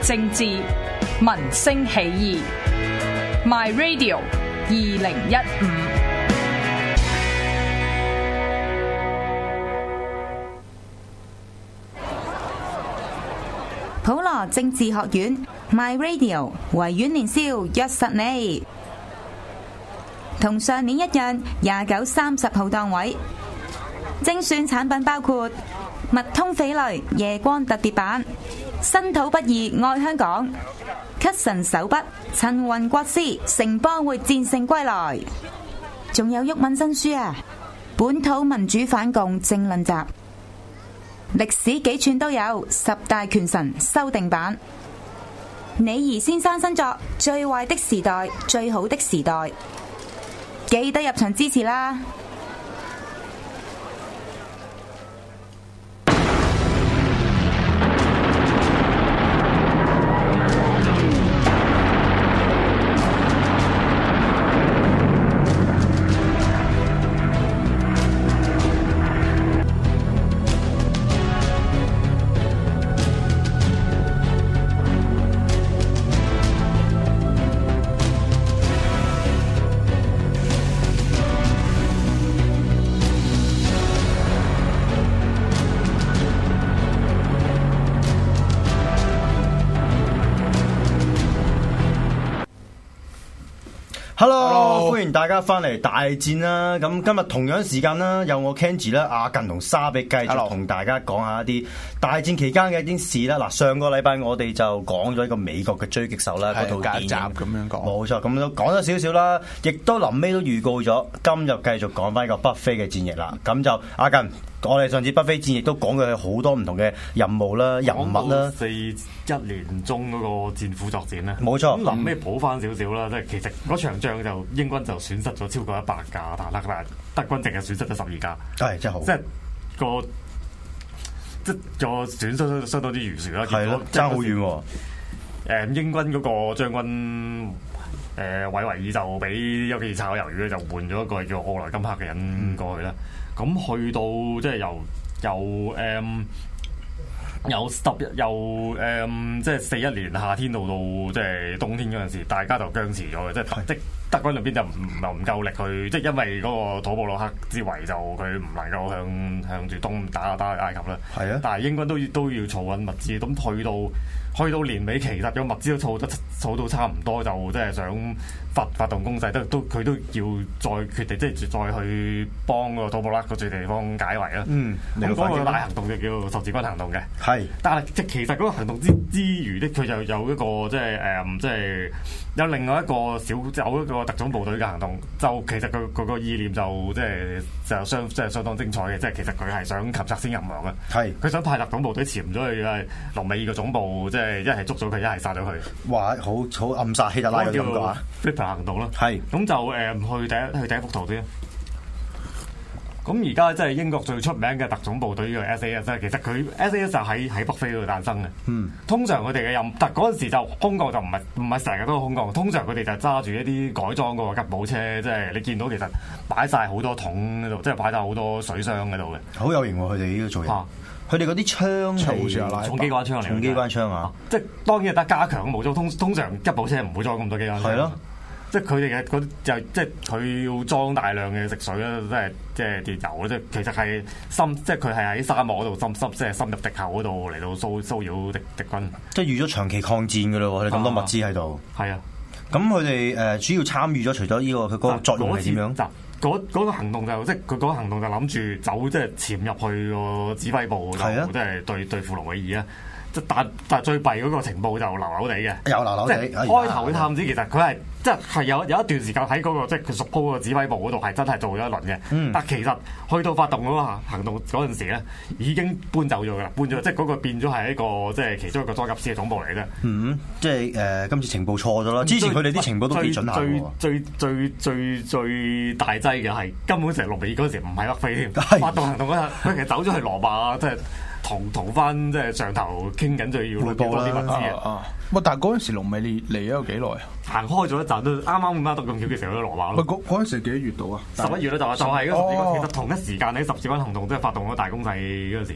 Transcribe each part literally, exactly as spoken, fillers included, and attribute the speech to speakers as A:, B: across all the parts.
A: 政治，民聲起義。My Radio 二零一五。
B: 普羅政治學院 My Radio 維園年宵約實你，同上年一樣，廿九、三十號檔位。精選產品包括密通翡翠夜光特別版、身土不二愛香港、咳神手筆陳雲國師城邦會戰勝歸來，仲有毓民新書啊，本土民主反共政論集，歷史幾串都有，十大權臣修訂版，李儀先生新作《最壞的時代，最好的時代》，記得入場支持啦！
C: Hello，, Hello. 歡迎大家翻嚟大戰啦！咁今日同樣時間啦，有我 Kenji 啦、阿近同沙比繼續同大家講下一啲大戰期間嘅一啲事啦。嗱，上個禮拜我哋就講咗一個美國嘅狙擊手啦，嗰套電影咁樣講，冇錯，咁都講咗少少啦，亦都臨尾都預告咗，今日繼續講翻一個北非嘅戰役啦。咁就阿近。我哋上次北非戰役都講佢好多唔同嘅任務啦、人物啦，
D: 四一年中嗰個戰斧作戰咧，
C: 冇錯。
D: 咁臨尾補翻少少啦，即係其實嗰場仗就英軍就損失咗超過一百架坦克，但係德軍淨係損失咗十二架，
C: 係真係好，
D: 即係個即係個損失相當之懸殊啦。
C: 係咯，爭好遠喎。
D: 誒，英軍嗰個將軍誒韋維爾就俾丘吉爾炒魷魚咧，就換咗一個叫奧萊金克嘅人過去啦。咁、嗯、去到即係由由誒、嗯、由十由誒、嗯、即係四一年夏天到到即係冬天嗰陣時，大家就僵持咗嘅，即係即係德軍裏邊就唔唔夠力去，即係因為嗰個土布魯克之圍就佢唔能夠向向住東打打埃及啦。係啊，但係英軍都都要儲緊物資，咁去到。去到年尾，其實個物資都儲得儲到差唔多，就即係想發發動攻勢，都都佢都要再決定，即係再去幫個土布拉嗰處地方解圍啦。嗯，咁嗰個大行動就叫十字軍行動嘅。係是，但係即係其實嗰個行動之之餘咧，佢就有一個即係誒，即係有另外一個小有一個特種部隊嘅行動。就其實佢佢個意念就即係就相即係相當精彩嘅，即係其實佢係想擒賊先擒王嘅。係是，佢想派特種部隊潛咗去誒隆美爾嘅總部，即係。一係捉咗佢，一係殺咗佢。哇！好好暗殺希特拉嘅感覺啊 ！Flipper 行動啦，係咁是就誒、呃、去第一去第一幅圖先。咁而家即係英國最出名嘅特種部隊叫 S A S， 其實佢 S A S 就喺喺北非嗰度誕生嘅。嗯，通常佢哋嘅任，但嗰陣時就空降就唔係唔係成日都空降，通常佢哋就揸住一啲改裝嗰個吉普車，即係你見到其實擺晒好多桶喺度，即係擺晒好多水箱喺度嘅。好有型喎！佢哋呢個做嘢。佢哋嗰啲槍係重機關槍嚟，重機關槍啊！即係當然係得加強嘅武裝，通通常吉普車唔會裝咁多機關槍。係咯，即係佢哋嘅嗰啲就即係佢要裝大量嘅食水啦，即係即係啲油，即係其實係深，即係佢係喺沙漠嗰度深深，即係深入敵後嗰度嚟到騷騷擾敵敵軍。即係預咗長期抗戰㗎咯喎！佢哋咁多物資喺度。係啊，咁佢哋誒主要參與咗，除咗呢個佢嗰個作用係點樣？嗰嗰個行動就即係佢嗰個行動就諗住走，即係潛入去個指揮部度，啊、即係對對付隆美爾啊！即但但最弊嗰個情報就流流地嘅，有流流地。即係開頭嘅探子其實佢係即係係有有一段時間喺嗰、嗰個即係佢屬鋪個指揮部嗰度係真係做咗一輪嘅。嗯、但其實去到發動嗰個行動嗰陣時咧，已經搬走咗㗎啦，搬咗即係嗰個變咗係一個即係其中一個裝甲師嘅總部嚟嘅。嗯，即係誒、呃、今次情報錯咗啦。之前佢哋啲情報都幾準下喎。最最最最最大劑嘅係根本成隆美爾嗰時唔係北非添，是發動行動嗰陣佢其實走咗去羅馬，即係。同同翻即係上頭傾緊，就要攞多啲物資啊！喂，但係嗰陣時隆美爾嚟咗有幾耐啊？行開咗一陣都啱啱咁啱得咁巧嘅時候去羅馬咯。喂，嗰嗰陣時幾月到啊？十一月咧就話就係嗰十字軍，其實同一時間喺十字軍行動即係發動咗大攻勢嗰陣時，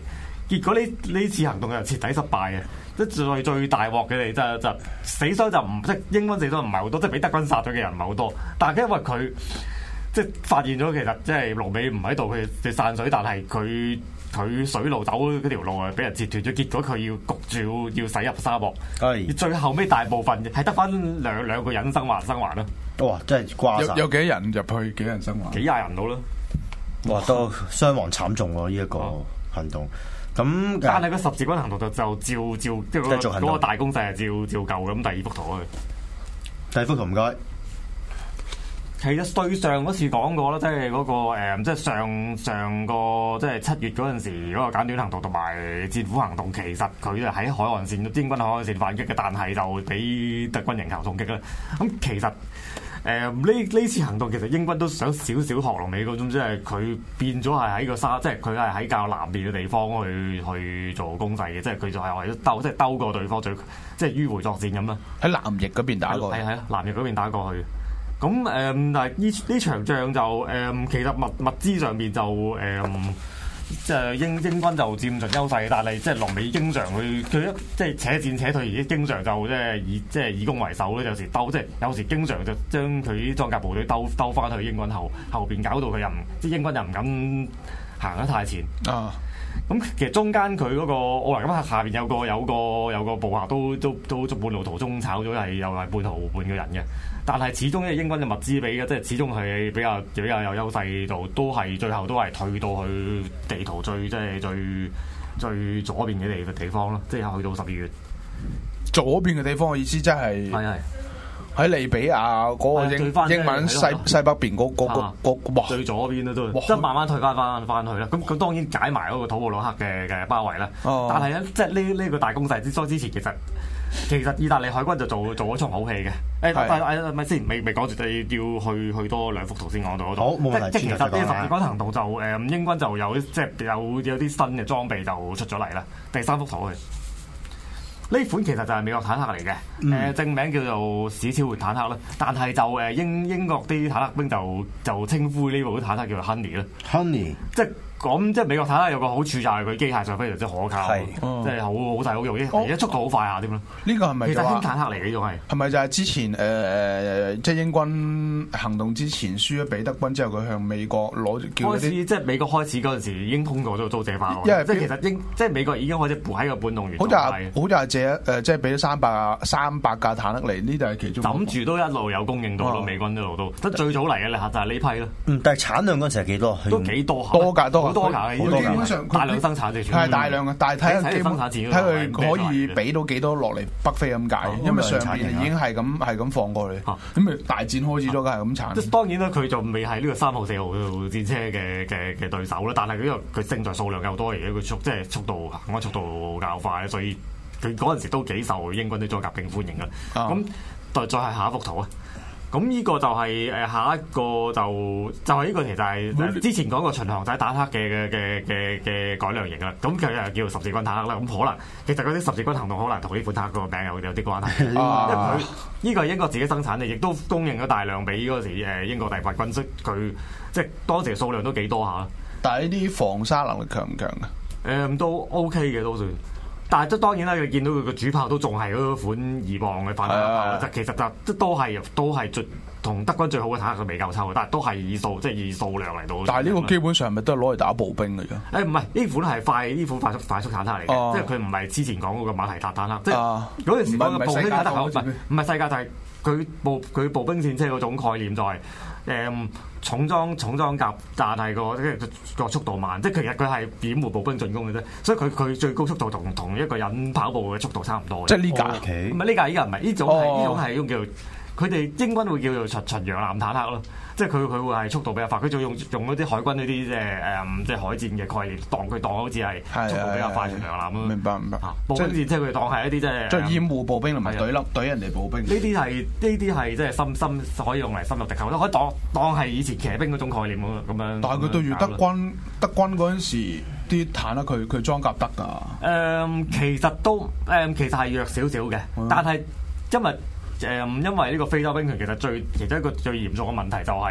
D: 結果呢呢次行動又徹底失敗嘅。即最最大鑊嘅你就就死傷就唔即英軍死傷唔係好多，即係俾德軍殺咗嘅人唔係好多，但係因為佢即係發現咗其實即係盧美唔喺度，佢哋散水，但係佢佢水路走嗰條路啊俾人截斷咗，結果佢要焗住要要駛入沙漠，係最後尾大部分係得翻兩兩個人生還生還咯。
C: 哇！真係掛晒，
E: 有有幾多人入去？幾多人生還？
D: 幾廿人到啦。
C: 哇！都傷亡慘重喎！呢一個行動。咁
D: 但係個十字軍行動就就照照即係嗰嗰個大攻勢係照照舊嘅。咁第二幅圖啊，
C: 第二幅圖唔該。
D: 其實對上嗰次講過啦，即係嗰個誒，即係上上個即係七月嗰陣時嗰個簡短行動同埋戰斧行動，其實佢就喺海岸線英軍海岸線反擊嘅，但係就俾德軍迎頭痛擊啦。咁其實。誒呢呢次行動其實英軍都想少少學盧美嗰種，即係佢變咗係喺個沙，即係佢係喺較南邊嘅地方去去做攻勢嘅，即係佢就係為咗兜，即係兜過對方，最即係迂迴作戰咁啦。
E: 喺南翼嗰邊打過去，
D: 係係啊，南翼嗰邊打過去。咁誒、嗯，但係呢呢場仗就誒、嗯，其實物物資上邊就誒。嗯即係英英軍就佔盡優勢，但係即係盧美經常去佢一即係且戰且退，而經常就即係以即係以攻為守咧。有時兜即係有時經常就將佢啲裝甲部隊兜兜翻去英軍後後邊，搞到佢又唔即係英軍又唔敢行得太前啊。咁其實中間佢嗰、那個奧蘭金克下邊有個有個有個部下都都都都半路途中炒咗，係又係半途半嘅人嘅。但係始終因為英軍嘅物資比嘅，即係始終係比較比較有優勢度，都係最後都係退到去地圖最即係最最左邊嘅地地方咯，即係去到十二月
E: 左邊嘅地方嘅意思，即係
D: 係係
E: 喺利比亞嗰個英英文西西北邊嗰嗰個嗰
D: 最左邊啦都，即係慢慢退翻翻翻去啦。咁咁當然解埋嗰個土布魯克嘅嘅包圍啦。哦、但係咧，即係呢呢個大攻勢之之前，其實其實意大利海軍就做做咗場好戲嘅。誒、欸，但係咪先未未講住，你要去去多兩幅圖先講到嗰度。
C: 好，冇問題。
D: 即係其實呢十字軍行動就誒、嗯、英軍就有即係有有啲新嘅裝備就出咗嚟啦。第三幅圖去。呢款其實就係美國坦克嚟嘅，誒、嗯、正名叫做史超活坦克啦，但係就誒英英國啲坦克兵就就稱呼呢部坦克叫做 Honey 啦
C: ，Honey
D: 即係咁即係美國坦克有個好處就係佢機械上非常之可靠，
C: 係
D: 即係好好細好用，而且速度好快下添咯。
E: 呢個係咪
D: 其實輕坦克嚟嘅呢種係？
E: 係咪就係之前誒誒、呃、即係英軍行動之前輸咗俾德軍之後，佢向美國攞叫
D: 開始即係美國開始嗰陣時已經通過咗租借法案，因為即係其實英即係美國已經開始布喺個半動員狀態。
E: 好似好似係借誒即係俾咗三百三百架坦克嚟，呢度係其中。
D: 諗住都一路有供應到咯，美軍一路都。得最早嚟嘅咧就係呢批咯。
C: 嗯，但係產量嗰陣時係幾多？
D: 都幾多下，
E: 多架多
D: 好多架，基本上大量生產嘅，
E: 係大量嘅，但係睇下
D: 生產線，
E: 睇佢可以俾到幾多落嚟北非咁解，因為上邊已經係咁係咁放過去，咁咪大戰開始咗，梗係咁產。即
D: 當然啦，佢就未係呢個三號四號戰車嘅嘅嘅對手啦，但係佢因為佢勝在數量夠多，而且佢速即係速度行嘅速度較快，所以佢嗰陣時都幾受英軍啲裝甲兵歡迎嘅。咁再再係下一幅圖啊！咁呢個就係、是、誒下一個就就係、是、呢個其實係之前講過巡航仔坦克嘅嘅嘅嘅嘅改良型啦。咁佢又叫做十字軍坦克啦。咁可能其實嗰啲十字軍行動可能同呢款坦克個名有有啲關係，啊、因為佢呢個係英國自己生產嘅，亦都供應咗大量俾嗰時誒英國第八軍，所以佢即係當時數量都幾多下。
E: 但係呢啲防沙能力強唔強啊？誒、
D: 嗯、都 OK 嘅都算。但係都當然啦，佢見到佢個主炮都仲係嗰款二磅嘅反坦克炮，其實就都係都係最同德軍最好嘅坦克佢未夠抽，但係都係以數即係以數量嚟到。
E: 但係呢個基本上咪都係攞嚟打步兵嘅啫。誒唔
D: 係呢款係快呢款快速快速坦克嚟嘅，啊、即係佢唔係之前講嗰個馬提達坦克，即係嗰陣時嗰個步兵坦克唔係唔係世界就係佢步佢步兵戰車嗰種概念就係、是。誒、嗯、重裝重裝甲，但係個個速度慢，即係其實佢係掩護步兵進攻嘅啫，所以佢佢最高速度同同一個人跑步嘅速度差唔多嘅。
E: 即係呢架，
D: 唔係呢架，依家唔係呢種係呢、哦、種係一種叫佢哋英軍會叫做巡巡洋艦坦克咯。即係佢佢會係速度比較快，佢仲用用嗰啲海軍嗰啲即係誒即係海戰嘅概念，當佢當好似係速度比較快巡洋艦咯。
E: 明白明白。
D: 步兵戰即係佢當係一啲即係
E: 即係掩護步兵同埋懟粒懟人哋步兵。呢
D: 啲係呢啲係即係深深可以用嚟深入敵後，都可以當當係以前騎兵嗰種概念咁樣。
E: 但係佢對住德軍德軍嗰陣時啲坦克，佢佢裝甲得㗎。誒、
D: 嗯，其實都誒、嗯，其實係弱少少嘅，嗯、但係因為。誒，因為呢個非洲兵團其實最其中一個最嚴重嘅問題就係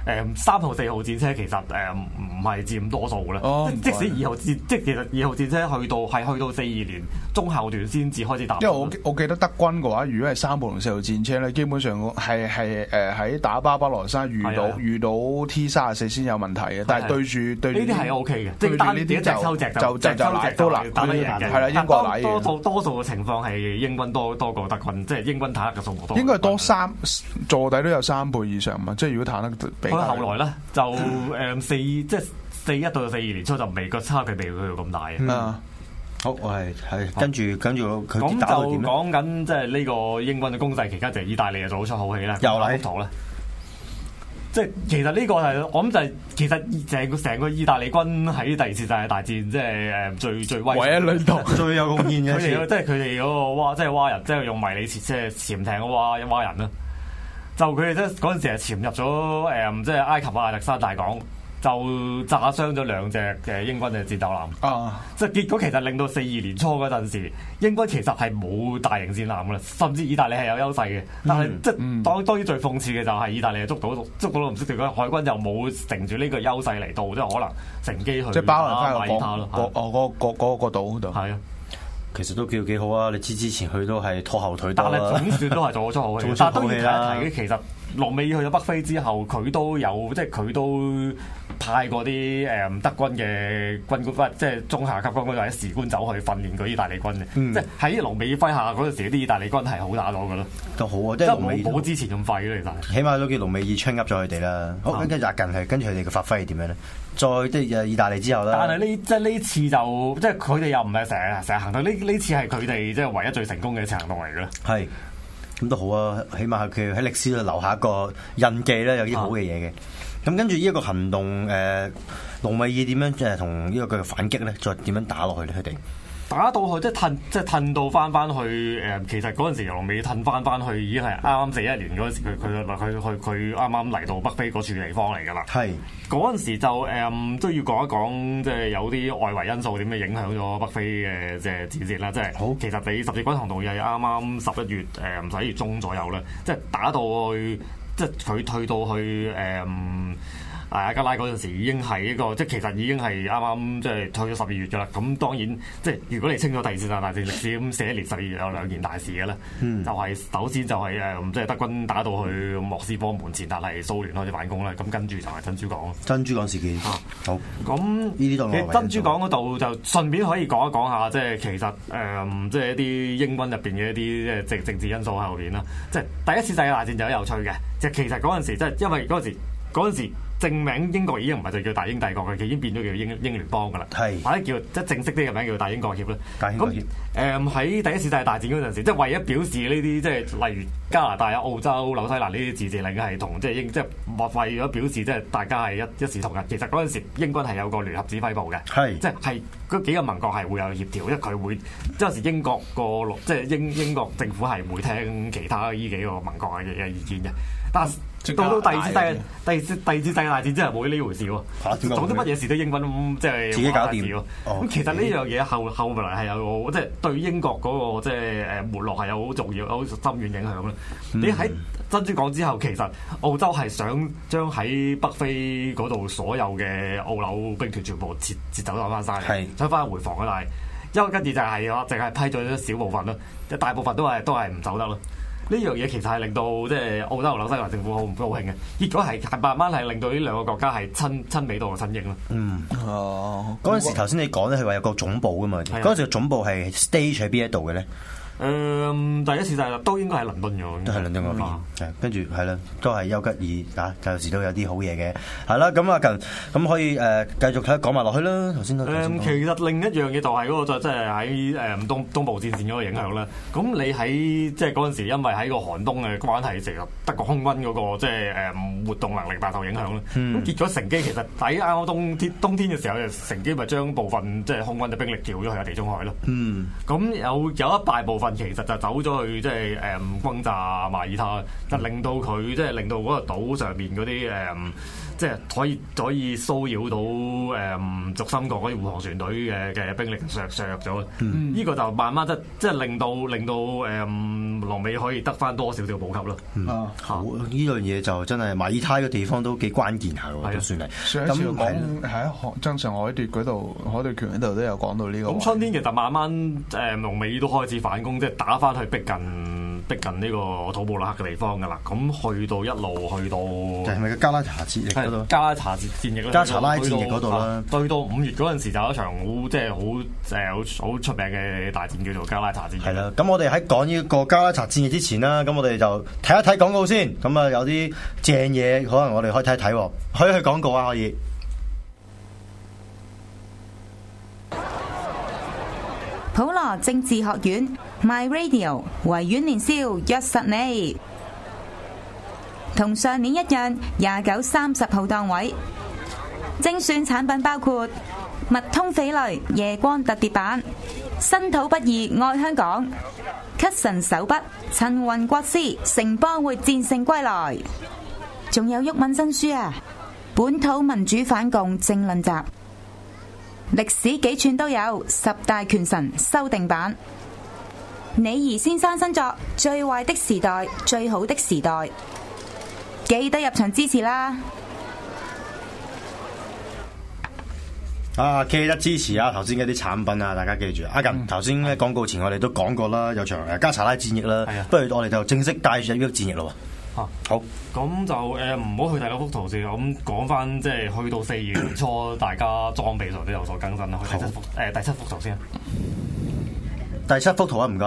D: 誒三號、四號戰車其實誒唔係佔多數嘅啦。
E: 哦、
D: 即使二號戰，即係其實二號戰車去到係去到四二年中後段先至開始打。
E: 因為我我記得德軍嘅話，如果係三號同四號戰車咧，基本上係係誒喺打巴巴羅莎遇到遇到 T 三十四先有問題嘅，但係對住對
D: 呢啲係 O K 嘅，即係單呢啲隻抽隻
E: 就就就拿都拿
D: 打得贏嘅。
E: 係啦，英國拿
D: 多數多數嘅情況係英軍多多過德軍，即係英軍坦克嘅數目多。
E: 應該係多三坐底都有三倍以上嘛，即係如果坦克比。
D: 佢後來咧就誒四即係四一到四二年初就未個差距未去到咁大嘅。
E: 嗯
C: 好，我係係跟住跟住佢
D: 咁
C: 打到點咧？
D: 就講緊即係呢個英軍嘅攻勢期間，就係意大利就做出好戲啦。
C: 又嚟
D: 圖咧，即係其實呢個係我諗就係其實成個成個意大利軍喺第二次世界大戰即係誒最最威
E: 唯一旅途
C: 最有貢獻嘅
D: 佢哋即係佢哋嗰個蛙即係蛙人，即係用迷你即係潛艇嘅蛙蛙人啦。就佢哋即係嗰陣時係潛入咗誒即係埃及亞歷山大港。就炸傷咗兩隻嘅英軍嘅戰鬥艦，
E: 啊！
D: 即係結果其實令到四二年初嗰陣時，英軍其實係冇大型戰艦噶啦，甚至意大利係有優勢嘅。但係、嗯、即係當當然最諷刺嘅就係意大利係捉到捉到都唔識條，海軍又冇乘住呢個優勢嚟到，即係可能乘機去
E: 即係包圍翻個
D: 馬
E: 港個哦嗰個嗰個島嗰度。
D: 係啊，
C: 其實都叫幾好啊！你知之前佢都係拖後腿，
D: 但係總算都係做出好戲。但係當然提一提其實隆美爾去咗北非之後，佢都有即係佢都派過啲誒德軍嘅軍官，即係中下級軍官或者士官走去訓練嗰啲意大利軍嘅。嗯、即係喺隆美爾麾下嗰陣時，啲意大利軍係好打到㗎咯。
C: 都好啊，即係
D: 冇冇之前咁廢嘅其實。
C: 起碼都叫隆美爾 train up 咗佢哋啦。好，跟住阿近係跟住佢哋嘅發揮係點樣咧？再即係意大利之後咧。但係呢即係呢次就即係佢哋又唔係成日成日行動，呢呢次係佢哋即係唯一最成功嘅一次行動嚟嘅。係。 咁都好啊，起碼佢喺歷史度留下一個印記咧，有啲好嘅嘢嘅。咁、啊、跟住呢一個行動，誒隆美爾點樣即係同呢個嘅反擊咧？再點樣打落去咧？佢哋
D: 打到去即係褪，即係褪到翻翻去誒。其實嗰陣時隆美爾褪翻翻去已經係啱啱四一年嗰陣時，佢佢佢佢佢啱啱嚟到北非嗰處地方嚟㗎啦。係嗰陣時就誒、嗯、都要講一講，即係有啲外圍因素點樣影響咗北非嘅即係戰線啦。即係好，其實你十字軍行動又係啱啱十一月誒十一月中左右啦，即係打到去，即係佢退到去誒。嗯阿加拉嗰陣時已經係一個，即係其實已經係啱啱即係退咗十二月㗎啦。咁當然即係如果你清咗第二次世界大戰歷史，咁四一年十二月有兩件大事嘅啦。嗯、就係首先就係誒即係德軍打到去莫斯科門前，但係蘇聯開始反攻啦。咁跟住就係珍珠港。珍珠港事件啊，好。咁呢啲都其實珍珠港嗰度就順便可以講一講下，即係其實誒、呃、即係一啲英軍入邊嘅一啲即係政政治因素喺後邊啦。即係第一次世界大戰就好有趣嘅，即係其實嗰陣時即係因為嗰陣時嗰陣時。正名英國已經唔係就叫大英帝國嘅，佢已經變咗叫英英聯邦噶啦，係或者叫即係正式啲嘅名叫大英國協啦。大英國協誒喺第一次世界大戰嗰陣時，即係為咗表示呢啲即係例如加拿大啊、澳洲、紐西蘭呢啲自治領係同即係英即係為咗表示即係大家係一一視同仁。其實嗰陣時英軍係有個聯合指揮部嘅，係即係係嗰幾個盟國係會有協調，因為佢會即係有時英國個即係英英國政府係會聽其他呢幾個盟國嘅嘅意見嘅，但到到第二次世第二次第二次世界大戰真係冇呢回事喎，做啲乜嘢事都英軍即係自己搞掂喎。咁其實呢樣嘢後後來係有即係對英國嗰個即係誒沒落係有好重要、好深遠影響啦。嗯、你喺珍珠港之後，其實澳洲係想將喺北非嗰度所有嘅澳紐兵團全部撤撤走翻翻曬，想翻回防啊！但係因為跟住就係話，淨係批咗一小部分咯，即係大部分都係都係唔走得咯。呢樣嘢其實係令到即係澳洲同紐西蘭政府好唔高興嘅，結果係係慢慢係令到呢兩個國家係親親美到個親英咯。嗯，哦，嗰陣時頭先你講咧，佢話有個總部噶嘛，嗰陣時個總部係 stage 喺邊一度嘅咧？誒、嗯，第一次就係都應該係倫敦嘅，都係倫敦嗰邊。係跟住係啦，都係丘吉爾啊，有時都有啲好嘢嘅。係啦，咁啊近咁可以誒、呃、繼續睇講埋落去啦。頭先都誒，其實另一樣嘢就係嗰、那個就即係喺誒東東部戰線嗰個影響啦。咁你喺即係嗰陣時，因為喺個寒冬嘅關係，成日德國空軍嗰、那個即係誒活動能力大受影響啦。咁、嗯、結果乘機其實喺啱啱冬天冬天嘅時候，就乘機咪將部分即係空軍嘅兵力調咗去地中海咯。嗯，咁有有一大部分。其實就走咗去即係誒轟炸馬耳他，就令到佢即係令到嗰個島上面嗰啲誒即係可以可以騷擾到誒軸心國嗰啲護航船隊嘅嘅兵力削削弱咗。呢、嗯、個就慢慢即即係令到令到誒羅美可以得翻多少少補給咯。
C: 嗯、啊，好呢樣嘢就真係馬爾他嘅地方都幾關鍵下喎，都算係。
E: 上一次講喺增上海奪嗰度海奪權嗰度都有講到呢個。咁
D: 春天其實慢慢誒羅美都開始反攻，即係打翻去逼近逼近呢個土布拉克嘅地方㗎啦。咁去到一路去到
C: 係咪個加拉查戰役嗰度？
D: 加拉查戰役
C: 加查拉戰役嗰度啦。
D: 對到五月嗰陣時就有一場好即係好誒好好出名嘅大戰叫做加拉查戰役。
C: 係啦，咁我哋喺講呢個加拉查戰役之前啦，咁我哋就睇一睇廣告先。咁啊有啲正嘢，可能我哋可以睇一睇，可以去廣告啊，可以。
B: 普羅政治學院 My Radio 維園年宵約實你，同上年一樣，廿九、三十號檔位。精選產品包括密通翡翠夜光特別版、身土不二愛香港、咳神手筆、陳雲國師城邦會戰勝歸來，仲有毓民新書啊！本土民主反共政論集。歷史幾串都有，十大拳神修訂版。李儀先生新作《最壞的時代，最好的時代》，記得入場支持啦！
C: 啊，記得支持啊！頭先嗰啲產品啊，大家記住。阿近頭先咧廣告前我哋都講過啦，有場誒加查拉戰役啦，不如我哋就正式帶住呢個戰役咯。
D: 啊，
C: 好，
D: 咁就誒唔好去第六幅圖先，咁講翻即係去到四月年初，大家裝備上都有所更新啦。去第七幅誒、呃、第七幅圖先。
C: 第七幅圖啊，唔該。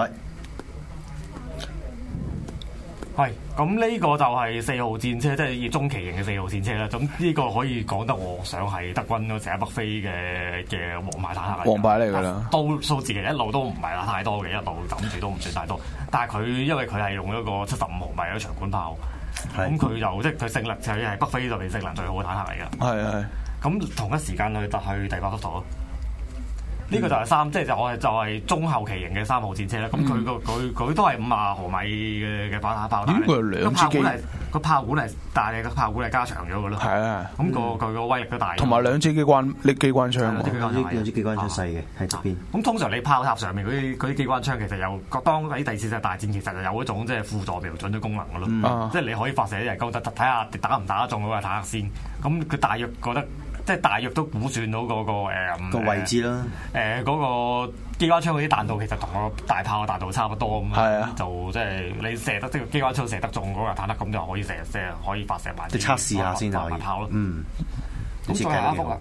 D: 係，咁呢個就係四號戰車，即係中期型嘅四號戰車啦。咁呢個可以講得我想係德軍嗰成日北非嘅嘅王牌坦克嚟。
E: 王牌嚟㗎啦，
D: 刀數字其實一路都唔係話太多嘅，一路揼住都唔算太多。但係佢因為佢係用一個七十五毫米嘅長管炮，咁佢就即係佢性能就係北非就係性能最好嘅坦克嚟㗎。
E: 係係。
D: 咁同一時間去去第八幅圖咯。呢、嗯、個就係三，即係就我、是、係就係中後期型嘅三號戰車啦。咁佢個佢佢都係五十毫米嘅嘅反坦炮彈。
E: 應該係兩支機。
D: 個炮管係，但係個炮管係加長咗嘅咯。係啊。咁、那個佢個威力都大。同埋
E: 兩支機關，呢機關槍。
C: 兩支機關槍細嘅喺側邊。
D: 咁通常你炮塔上面嗰啲啲機關槍其實有，當喺第四次大戰其實就有一種即係輔助瞄準嘅功能嘅咯。嗯啊、即係你可以發射啲人高得睇下打唔打得中嗰個坦克先。咁佢大約覺得。即係大約都估算到嗰、那個誒個、
C: 呃、位置啦。
D: 誒嗰、呃那個機關槍嗰啲彈道其實同個大炮嘅彈道差不多咁樣，啊、就即係你射得即係機關槍射得中嗰個坦克，咁就可以射射可以發射埋。
C: 即係測試下先就可以。
D: 炮咯。
C: 嗯。
D: 咁再下一幅啦。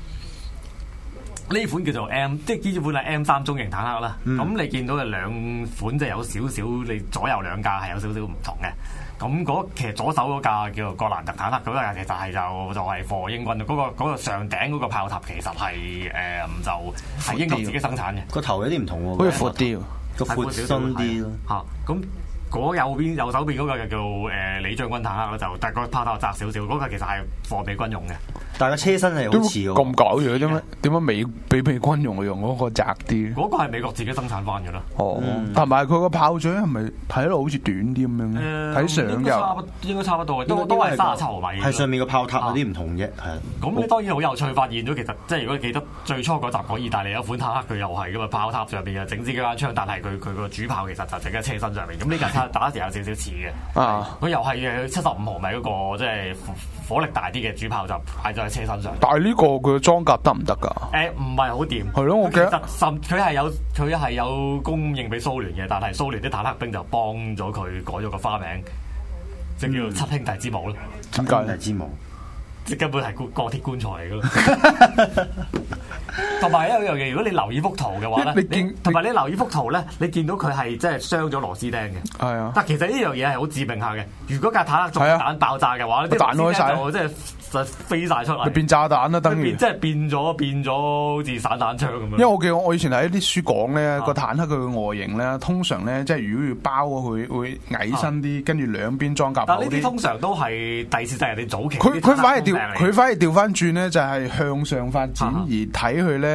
D: 呢款叫做 M， 即係呢款係 M 三中型坦克啦。咁、嗯、你見到嘅兩款即係有少少，你左右兩架係有少少唔同嘅。咁嗰其實左手嗰架叫做葛蘭特坦克，嗰架其實係就就係貨英軍嗰、嗰個嗰個上頂嗰個炮塔其實係誒、呃、就係英國自己生產嘅。
C: 個頭有啲唔同喎，
E: 好似闊啲，
C: 個闊身啲咯。
D: 嚇咁。嗰右邊右手邊嗰個就叫誒、呃、李將軍坦克啦，就但係個炮塔窄少少，嗰、那個其實係貨美軍用嘅。但係個車身係好似
E: 咁搞嘢啫咩？點解美俾美軍用用嗰個窄啲？
D: 嗰個係美國自己生產翻嘅啦。
E: 哦，同埋佢個炮嘴係咪睇落好似短啲咁樣咧？睇、呃、相又
D: 應該差不多，都都係三十七毫米。
C: 係上面個炮塔有啲唔同啫，係、啊。
D: 咁你當然好有趣，發現咗其實即係如果你記得最初嗰集講意大利有款坦克，佢又係噶嘛，炮塔上邊又整支機關槍，但係佢佢個主炮其實就整喺車身上面。咁呢架打時有少少似嘅。啊，佢又係嘅七十五毫米嗰、那個即係火力大啲嘅主炮就擺咗喺車身上。
E: 但係呢個佢嘅裝甲得唔得㗎？
D: 誒唔係好掂。係咯，我記得甚佢係有佢係有供應俾蘇聯嘅，但係蘇聯啲坦克兵就幫咗佢改咗個花名，即係叫做七兄弟之母咯。
C: 七兄弟之母，
D: 即根本係鋼鐵棺材嚟㗎咯。同埋一樣嘢，如果你留意幅圖嘅話咧，你同埋你留意幅圖咧，你見到佢係即係傷咗螺絲釘嘅。係啊。但其實呢樣嘢係好致命下嘅。如果架坦克中彈爆炸嘅話咧，啲彈開晒，即係就飛晒出嚟。變炸彈啦，等於。即係變咗變咗好似散彈槍咁樣。因為我記得我以前睇啲書講咧，個坦克佢嘅外形咧，通常咧即係如果要包佢會矮身啲，跟住兩邊裝甲。但呢啲通常都係第四世人哋早期。佢佢反而調佢反而調翻轉咧，就係向上發展而睇佢咧。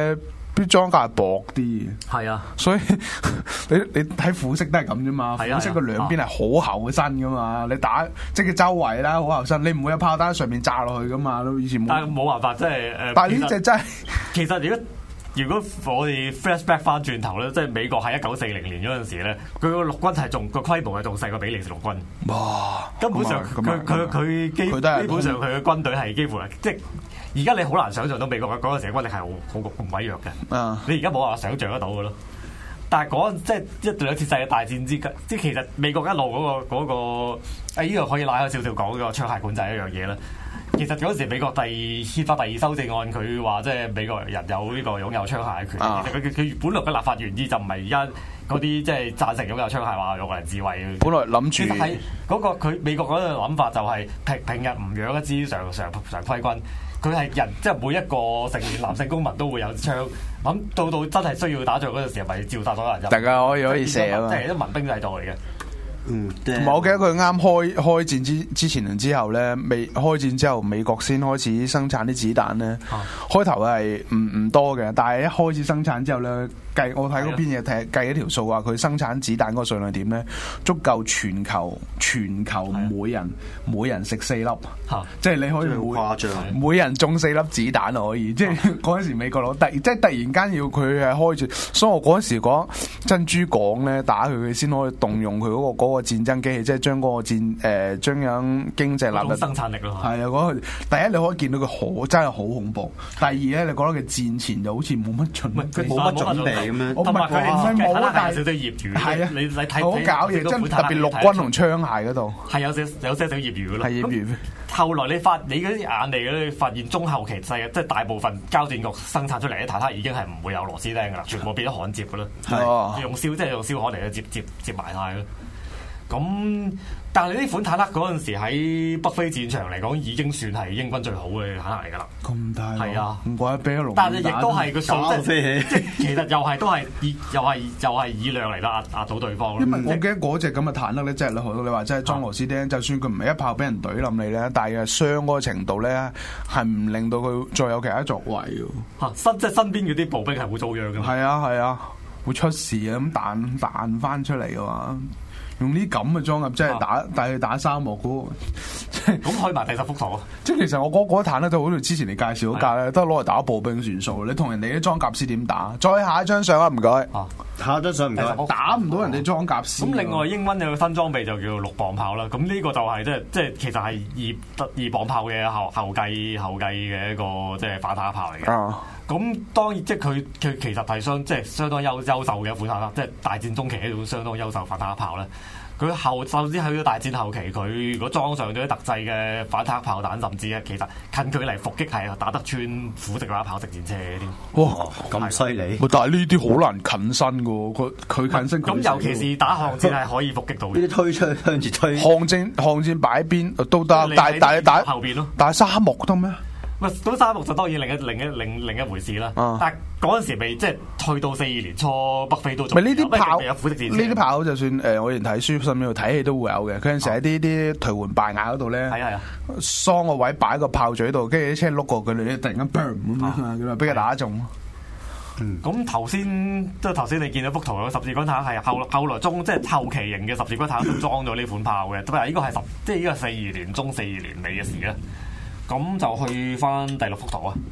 E: 啲裝甲係薄啲，
D: 係啊，
E: 所以你你睇膚色都係咁啫嘛，膚色嘅兩邊係好厚身噶嘛，你打即係周圍啦，好厚身，你唔會有炮彈喺上面炸落去噶嘛，都以前冇。
D: 但係冇辦法，即係誒。
E: 但係呢隻真係，
D: 其實如果如果我哋 flashback 翻轉頭咧，即係美國喺一九四零年嗰陣時咧，佢個陸軍係仲個規模係仲細過比利時陸軍。哇！根本上佢佢佢基基本上佢嘅軍隊係幾乎係即係。而家你好難想像到美國嘅嗰陣時嘅軍力係好好咁鬼弱嘅，啊、你而家冇辦法想像得到嘅咯。但係嗰即係一兩次世界大戰之間，即係其實美國一路嗰、嗰個嗰、嗰個誒呢個可以拉開少少講個槍械管制一樣嘢啦。其實嗰陣時美國第憲法第二修正案，佢話即係美國人有呢個擁有槍械嘅權利。啊、其實佢佢本來嘅立法原意就唔係而家嗰啲即係贊成擁有槍械話用嚟自衛。本來諗住喺嗰個佢美國嗰個諗法就係平平日唔養一支常常常規軍。佢係人，即係每一個成年男性公民都會有槍。咁到到真係需要打仗嗰陣時，咪照殺所有人。大家可以可以射啊嘛，即係啲民兵制度嚟嘅。嗯，同埋我記得佢啱開開戰之之前同之後咧，未開戰之後，美國先開始生產啲子彈咧。啊、開頭係唔唔多嘅，但係一開始生產之後咧，計我睇嗰篇嘢睇計一條數話，佢生產子彈嗰個數量點咧，足夠全球全球每人的每人食四粒。啊、即係你可以每誇張，每人中四粒子彈可以。即係嗰陣時美國佬突即係突然間要佢係開住，所以我嗰陣時講珍珠港咧打佢，佢先可以動用佢嗰、嗰個。嗰個戰爭機器，即係將嗰個戰誒，將樣經濟納入生產力咯。係啊，嗰個第一你可以見到佢好真係好恐怖。第二咧，你覺得佢戰前就好似冇乜準，冇乜準備咁樣。同埋佢哋冇啊，但係少少業餘。係啊，你你睇好搞嘢，真特別陸軍同槍械嗰度係有少有些少業餘噶咯。係業餘。後來你發你嗰啲眼嚟咧，發現中後期世即係大部分交戰局生產出嚟啲坦克已經係唔會有螺絲釘噶啦，全部變咗焊接噶啦。係用燒即係用燒焊嚟接接接埋晒咯。咁，但係呢款坦克嗰陣時喺北非戰場嚟講，已經算係英軍最好嘅坦克嚟㗎啦。咁大係啊，唔怪得啤龍。但係亦都係個數，即係即係其實又係都係以又係又係以量嚟壓壓到對方。因為我記得嗰隻咁嘅坦克咧，即係你學到你話，即係裝螺絲釘，就算佢唔係一炮俾人懟冧你咧，但係傷嗰個程度咧，係唔令到佢再有其他作為㗎。嚇，身即係身邊嗰啲步兵係會遭殃㗎。係啊係啊，會出事啊！咁彈彈翻出嚟嘅話。用啲咁嘅裝甲即係打帶去打沙漠嗰個，咁開埋第十幅圖啊！即係其實我嗰嗰彈咧都好似之前你介紹嗰架咧，都係攞嚟打步兵算數。你同人哋啲裝甲師點打？再下一張相啊，唔該。啊，下一張相唔該。打唔到人哋裝甲師。咁另外英軍有個新裝備就叫六磅炮啦。咁呢個就係即係即係其實係二二磅炮嘅後後繼後繼嘅一個即係反坦克炮嚟嘅。啊咁當然即係佢佢其實係相即係相當優優秀嘅一款坦克，即係大戰中期一種相當優秀反坦克炮咧。佢後甚至喺大戰後期，佢如果裝上咗啲特製嘅反坦克炮彈，甚至咧其實近距離伏擊係打得穿虎式嗰啲炮式戰車嘅添。哇！咁犀利！但係呢啲好難近身嘅喎，佢佢近身咁，尤其是打巷戰係可以伏擊到嘅。呢啲推出向住推巷戰巷戰擺邊都得，但係但係打後邊咯。但係沙漠得咩？唔係，到沙漠就當然另一另一另另一回事啦。啊、但係嗰陣時未即係去到四二年初北非都仲。唔係呢啲炮，呢啲炮就算誒、呃，我以前睇書甚至乎睇戲都會有嘅。佢有陣時喺啲啲頹垣敗瓦嗰度咧，係啊係啊，桑個位擺個炮嘴度，跟住啲車碌過佢哋，突然間 boom 咁樣，佢話俾佢打中。咁頭先即係頭先你見到幅圖，有十字軍坦克係後後來中即係後期型嘅十字軍坦克都裝咗呢款炮嘅，咁啊呢個係十即係呢個四二年中四二年尾嘅事啦。咁就去翻第六幅圖啊！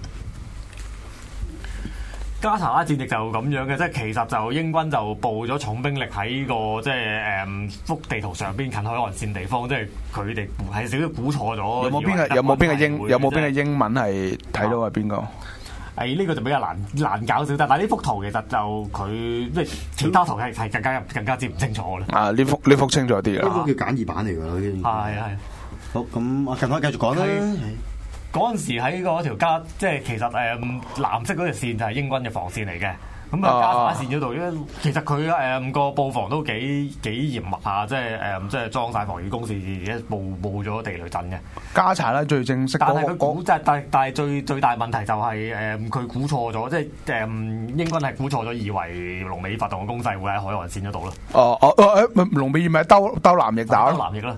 D: 加查拉戰役就咁樣嘅，即係其實就英軍就佈咗重兵力喺個即係誒幅地圖上邊近海岸線地方，即係佢哋係少少估錯咗。有冇邊個有冇邊個英有冇邊個英文係睇到係邊個？誒呢、哎這個就比較難難搞少，但係呢幅圖其實就佢即係其他圖係係更加更加之唔清楚啦。啊！呢幅呢幅清楚啲啊！呢幅叫簡易版嚟㗎啦，已經係係。好，咁我近排繼續講啦。嗰陣時喺嗰條加，即係其實誒、嗯、藍色嗰條線就係英軍嘅防線嚟嘅。咁啊加查線嗰度，因為其實佢誒個布防都幾幾嚴密下，即係誒、嗯、即係裝晒防禦工事，而家佈佈咗地雷陣嘅。加查咧最正式，但係佢估即係但但係最最大問題就係誒佢估錯咗，即係誒、嗯、英軍係估錯咗，以為隆美發動嘅攻勢會喺海岸線嗰度咯。哦哦誒誒，隆美咪兜兜南翼打咯，南翼啦。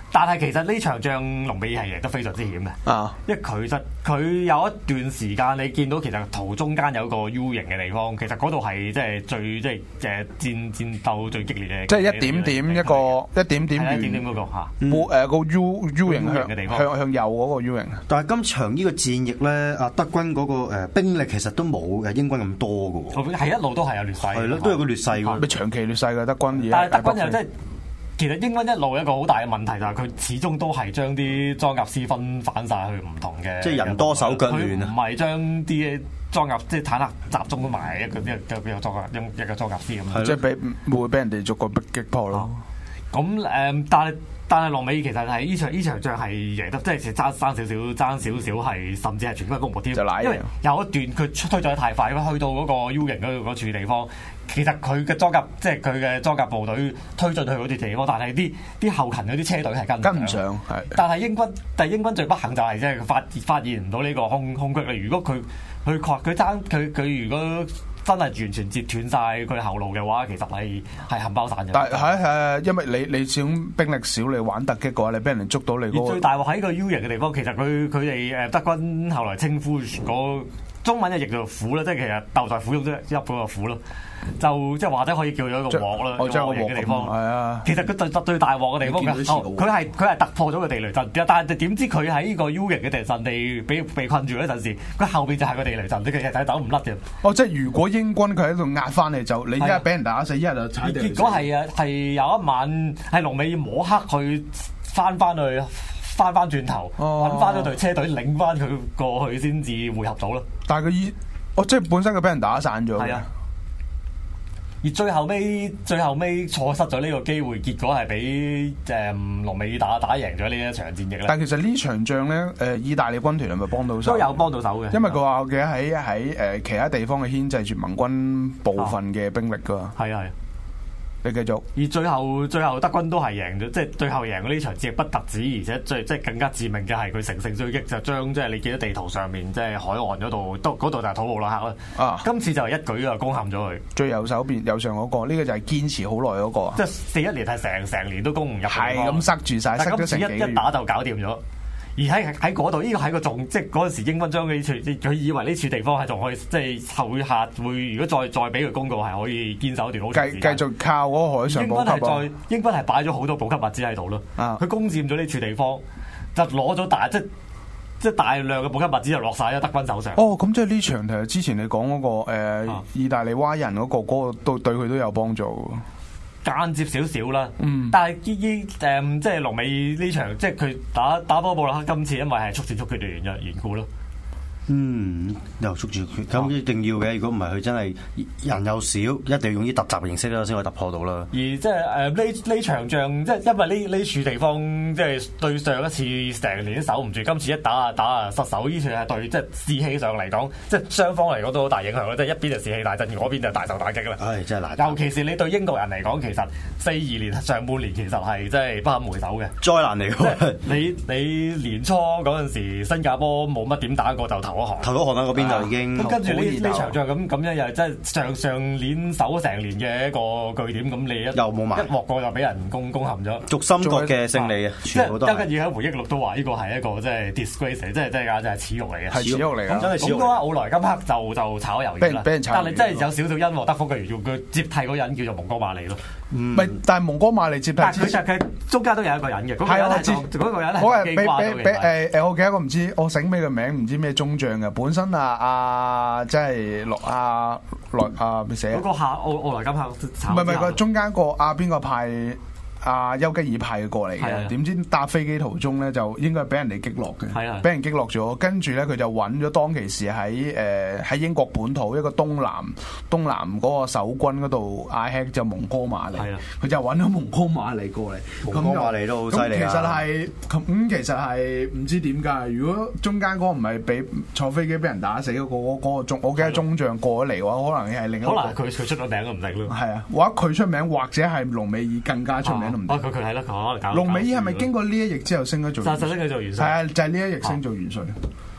D: 但係其實呢場仗隆美爾係贏得非常之險嘅，
E: 啊，
D: 因為佢實佢有一段時間你見到其實途中間有個 U 型嘅地方，其實嗰度係即係最即係誒戰戰鬥最激烈嘅，
E: 即係一點點一個一點點
D: 一點點嗰個嚇，
E: 誒個 U U 型向
D: 嘅地方
E: 向向右嗰個 U 型。
C: 但係今場呢個戰役咧，啊德軍嗰個誒兵力其實都冇誒英軍咁多嘅喎，
D: 係一路都係有劣勢，
C: 係咯，都有個劣勢嘅，
E: 咪長期劣勢嘅德軍。
D: 但係德軍又即係。其實英軍一路一個好大嘅問題就係佢始終都係將啲裝甲師分反晒去唔同嘅，
C: 即係人多手腳亂啊！
D: 唔係將啲裝甲即係坦克集中埋一個一個一個裝甲一個裝甲師咁，
E: 即係俾會俾人哋逐個擊破咯。
D: 咁誒、嗯，但係但係隆美爾其實係呢場呢場仗係贏得，即係爭爭少少爭少少係，甚至係全軍覆沒添。因為有一段佢推咗得太快，去到嗰個 U 型嗰嗰處地方。其實佢嘅裝甲，即係佢嘅裝甲部隊推進去嗰啲地方，但係啲啲後勤嗰啲車隊係跟
E: 跟唔上，係。
D: 但係英軍，但係英軍最不幸就係即係發發現唔到呢個空空隙啦。如果佢佢確佢爭佢佢如果真係完全截斷晒佢後路嘅話，其實係係冚包散嘅。
E: 但係係係，因為你你始終兵力少，你玩突擊嘅話，你俾人哋捉到你嗰個。
D: 而最大鑊喺個 U 型嘅地方，其實佢佢哋誒德軍後來稱呼嗰中文就譯做虎啦，即係其實鬥在虎中之一嗰個虎咯。就即係或者可以叫咗一個鑊啦，鑊型嘅地方。係啊，其實佢最最大鑊嘅地方嘅，佢係佢係突破咗個地雷陣，但係點知佢喺呢個 U 型嘅地陣地被被困住嗰陣時，佢後邊就係個地雷陣，你其實走唔甩嘅。
E: 哦，即係如果英軍佢喺度壓翻嚟，就你一係俾人打死，一係就踩地雷。
D: 結果係啊，係有一晚係隆美爾摸黑去翻翻去翻翻轉頭，揾翻咗隊車隊，領翻佢過去先至會合到咯。
E: 但係佢依哦，即係本身佢俾人打散咗。係啊。
D: 而最後尾，最後尾錯失咗呢個機會，結果係俾誒隆美爾打打贏咗呢一場戰役咧。
E: 但係其實呢場仗咧，誒、呃、意大利軍團係咪幫到手？
D: 都有幫到手嘅，
E: 因為佢話嘅喺喺誒其他地方嘅牽制住盟軍部分嘅兵力㗎。係啊係。你繼續，
D: 而最後最後德軍都係贏咗，即係最後贏咗呢場戰役不特止，而且最即係更加致命嘅係佢乘勝追擊，就將即係你見到地圖上面即係海岸嗰度，都嗰度就係土姆拉克啦。啊，今次就係一舉就攻陷咗佢。最右手邊右上嗰、嗰個，呢、呢個就係堅持好耐嗰個。即係四一年係成成年都攻唔入。係咁塞住晒，塞咗成幾個月。一一打就搞掂咗。而喺喺嗰度，呢個係個重，即係嗰陣時英軍將呢處，佢以為呢處地方係仲可以，即係後下會，如果再再俾佢公告係可以堅守一段好長時間。繼繼續靠嗰個海上補給。英軍係再，英軍係擺咗好多補給物資喺度咯。啊！佢攻佔咗呢處地方，就攞咗大，即係即係大量嘅補給物資就落晒喺德軍手上。哦，咁即係呢場其實之前你講嗰、嗰個、呃啊、意大利蛙人嗰、嗰個嗰、嗰個都對佢都有幫助。間接少少啦，嗯、但係依依誒，即係隆美爾呢場，即係佢打打波布洛克今次，因為係速戰速決嘅原因緣故咯。嗯，又速戰速決，咁一定要嘅。如果唔係，佢真係人又少，一定要用啲突襲形式啦，先可以突破到啦。而即係誒呢呢場仗，即係因為呢呢處地方，即係對上一次成年都守唔住，今次一打啊打啊失守，呢處係對即係士氣上嚟講，即係雙方嚟講都好大影響咯。即係一邊就士氣大振，嗰邊就大受打擊啦。唉，真係難。尤其是你對英國人嚟講，其實四二年上半年其實係真係不堪回首嘅災難嚟嘅。你你年初嗰陣時，新加坡冇乜點打過就投。頭嗰行啊，嗰邊就已經咁，跟住呢呢場仗咁咁樣又真係上上年守咗成年嘅一個據點，咁你一又冇埋一鑊過就俾人攻攻陷咗，軸心國嘅勝利啊！即係一跟住喺回憶錄都話呢個係一個即係 disgrace，即係即係啊，即係恥辱嚟嘅，係恥辱嚟嘅。咁嗰個奧萊金克就就炒魷魚啦，但係真係有少少因禍得福嘅，如佢接替嗰人叫做蒙哥馬利咯。唔係，但係蒙哥馬利接替，佢就佢中間都有一個人嘅，嗰個人係嗰個人係。我係俾俾俾誒誒，我記得個唔知我醒尾個名，唔知咩中將。本身啊啊，即係落啊落啊咩寫？嗰個下奧奧萊金克，唔係唔係個中間個啊邊個派？阿丘吉爾派過嚟嘅，點知搭飛機途中咧就應該係俾人哋擊落嘅，俾人擊落咗。跟住咧佢就揾咗當其時喺誒喺英國本土一個東南東南嗰個守軍嗰度阿 head 就蒙哥馬利，佢就揾咗蒙哥馬利過嚟。蒙哥馬利都好犀利啊！咁其實係咁，其實係唔知點解。如果中間嗰個唔係俾坐飛機俾人打死嗰個嗰個中，我記得中將過咗嚟嘅話，可能係另一個。可能佢佢出咗名都唔定咯。係啊，或者佢出名，或者係隆美爾更加出名。哦，佢佢係咯，可能搞。隆美爾係咪經過呢一役之後升咗做？就就升咗做元帥。係啊，就係呢一役升做元帥。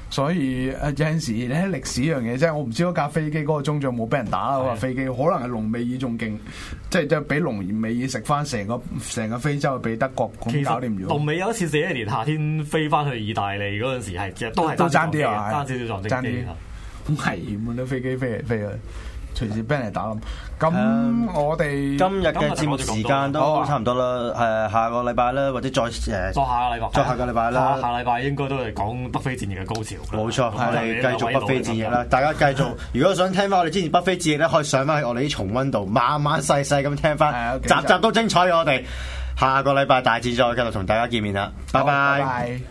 E: 所以有陣時咧歷史樣嘢，即係我唔知嗰架飛機嗰個中將冇俾人打啦，嗰架飛機可能係隆美爾仲勁，即係即係俾隆美爾食翻成個成個非洲，俾德國咁搞掂咗。
D: 隆美有一次四一年夏天飛翻去意大利嗰陣時係，其實都係
E: 都爭啲啊，
D: 爭少少撞擊機。
E: 好危險啊！啲飛機飛嚟飛去。隨時俾人嚟打冧，咁、嗯、我哋
C: 今日嘅節目時間都差唔多啦。誒，下個禮拜啦，或者再誒，再下個禮拜，再下個禮拜啦。
D: 下禮拜應該都係講北非戰役嘅高潮。
C: 冇錯，我哋繼續北非戰役啦。大家繼續，如果想聽翻我哋之前北非戰役咧，可以上翻去我哋啲重溫度，慢慢細細咁聽翻，集集都精彩嘅。我哋下個禮拜大戰再繼續同大家見面啦，拜拜。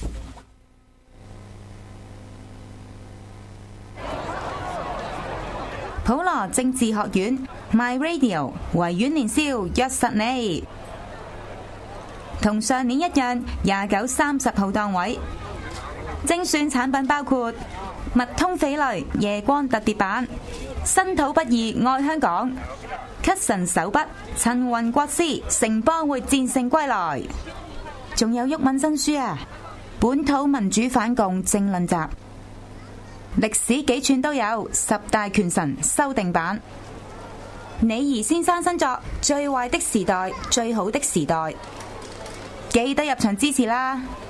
B: 普羅政治學院 My Radio 維園年宵約實你，同上年一樣，廿九、三十號檔位。精選產品包括密通翡翠夜光特別版、身土不二愛香港、咳神手筆陳雲國師城邦會戰勝歸來，仲有毓民新書啊，本土民主反共政論集。歷史幾串都有，十大拳神修訂版。李儀先生新作《最壞的時代，最好的時代》，記得入場支持啦！